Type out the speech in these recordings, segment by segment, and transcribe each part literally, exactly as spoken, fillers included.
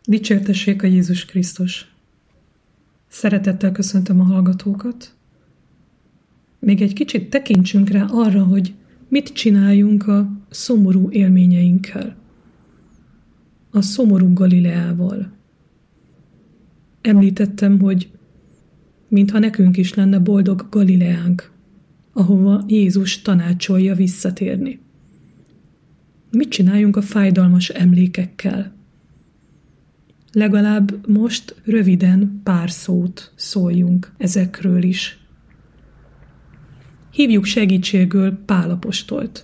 Dicsértessék a Jézus Krisztus! Szeretettel köszöntöm a hallgatókat. Még egy kicsit tekintsünk rá arra, hogy mit csináljunk a szomorú élményeinkkel. A szomorú Galileával. Említettem, hogy mintha nekünk is lenne boldog Galileánk, ahova Jézus tanácsolja visszatérni. Mit csináljunk a fájdalmas emlékekkel? Legalább most röviden pár szót szóljunk ezekről is. Hívjuk segítségül Pál apostolt.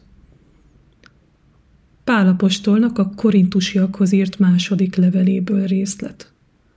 Pál apostolnak a korintusiakhoz írt második leveléből részlet.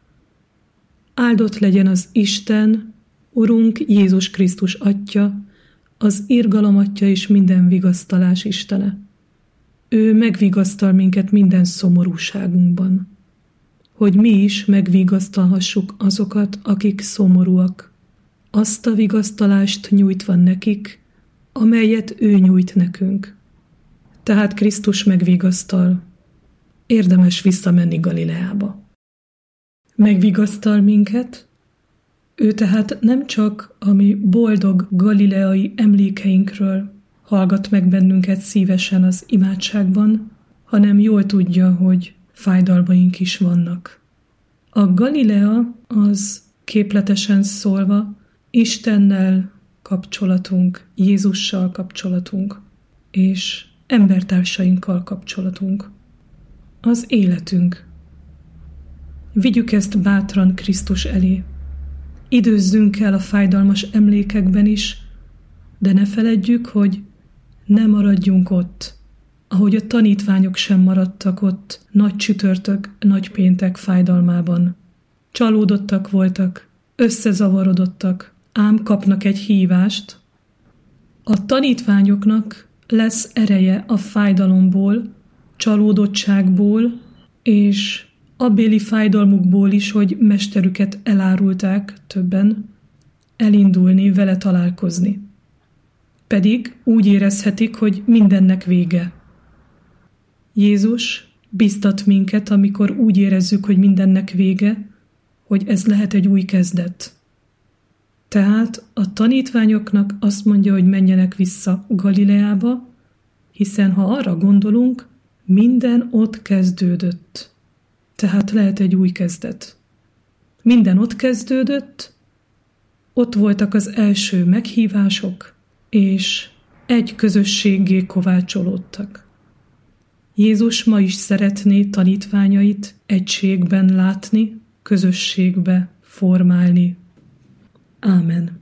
Áldott legyen az Isten, Urunk Jézus Krisztus Atya, az irgalom Atya és minden vigasztalás Istene. Ő megvigasztal minket minden szomorúságunkban, hogy mi is megvigasztalhassuk azokat, akik szomorúak, azt a vigasztalást nyújtva nekik, amelyet ő nyújt nekünk. Tehát Krisztus megvigasztal, érdemes visszamenni Galileába. Megvigasztal minket, ő tehát nem csak a mi boldog galileai emlékeinkről hallgat meg bennünket szívesen az imádságban, hanem jól tudja, hogy fájdalmaink is vannak. A Galilea az képletesen szólva Istennel kapcsolatunk, Jézussal kapcsolatunk, és embertársainkkal kapcsolatunk. Az életünk. Vigyük ezt bátran Krisztus elé. Időzzünk el a fájdalmas emlékekben is, de ne feledjük, hogy ne maradjunk ott, ahogy a tanítványok sem maradtak ott nagy csütörtök, nagy péntek fájdalmában. Csalódottak voltak, összezavarodottak, ám kapnak egy hívást. A tanítványoknak lesz ereje a fájdalomból, csalódottságból, és abbéli fájdalmukból is, hogy mesterüket elárulták többen, elindulni, vele találkozni. Pedig úgy érezhetik, hogy mindennek vége. Jézus biztat minket, amikor úgy érezzük, hogy mindennek vége, hogy ez lehet egy új kezdet. Tehát a tanítványoknak azt mondja, hogy menjenek vissza Galileába, hiszen ha arra gondolunk, minden ott kezdődött. Tehát lehet egy új kezdet. Minden ott kezdődött, ott voltak az első meghívások, és egy közösséggé kovácsolódtak. Jézus ma is szeretné tanítványait egységben látni, közösségbe formálni. Ámen.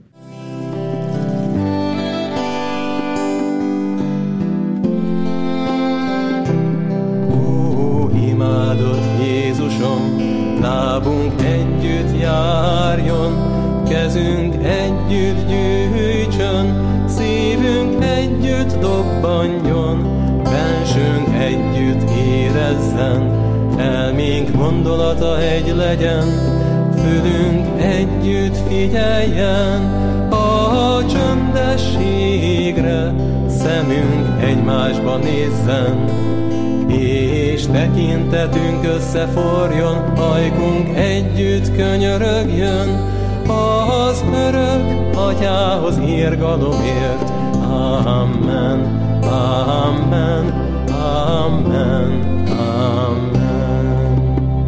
Ó, imádott Jézusom, lábunk együtt járjon, kezünk együtt gyűjtsön, szívünk együtt dobbanjon, bensőnk együtt érezzen, elménk gondolata egy legyen, fülünk együtt figyeljen a csöndességre, szemünk egymásba nézzen, és tekintetünk összeforjon, ajkunk együtt könyörögjön, az örök Atyához irgalomért. Amen, amen, amen, amen.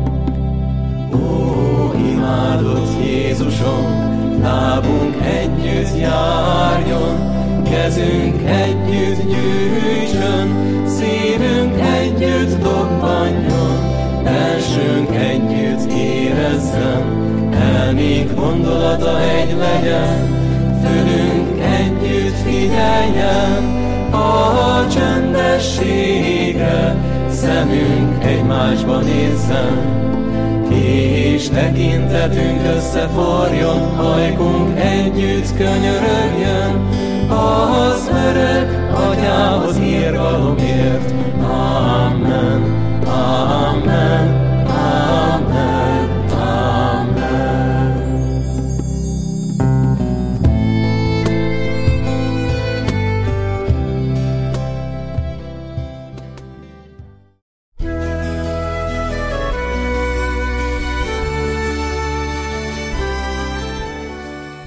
Ó, imádott Jézusom, lábunk együtt járjon, kezünk együtt gyűjtsön, szívünk együtt dobbanjon, belsőnk együtt érezzen, elménk gondolata egy legyen, fülünk együtt figyeljen a csöndességre, szemünk egymásba nézzen, és tekintetünk összeforjon, ajkunk együtt könyörögjön, az örök Atyához irgalomért. Amen, amen, amen, amen.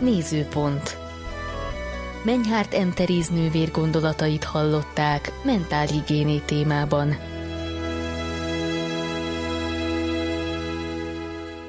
Nézőpont. Menyhárt Em Teréz nővér gondolatait hallották mentálhigiéné témában.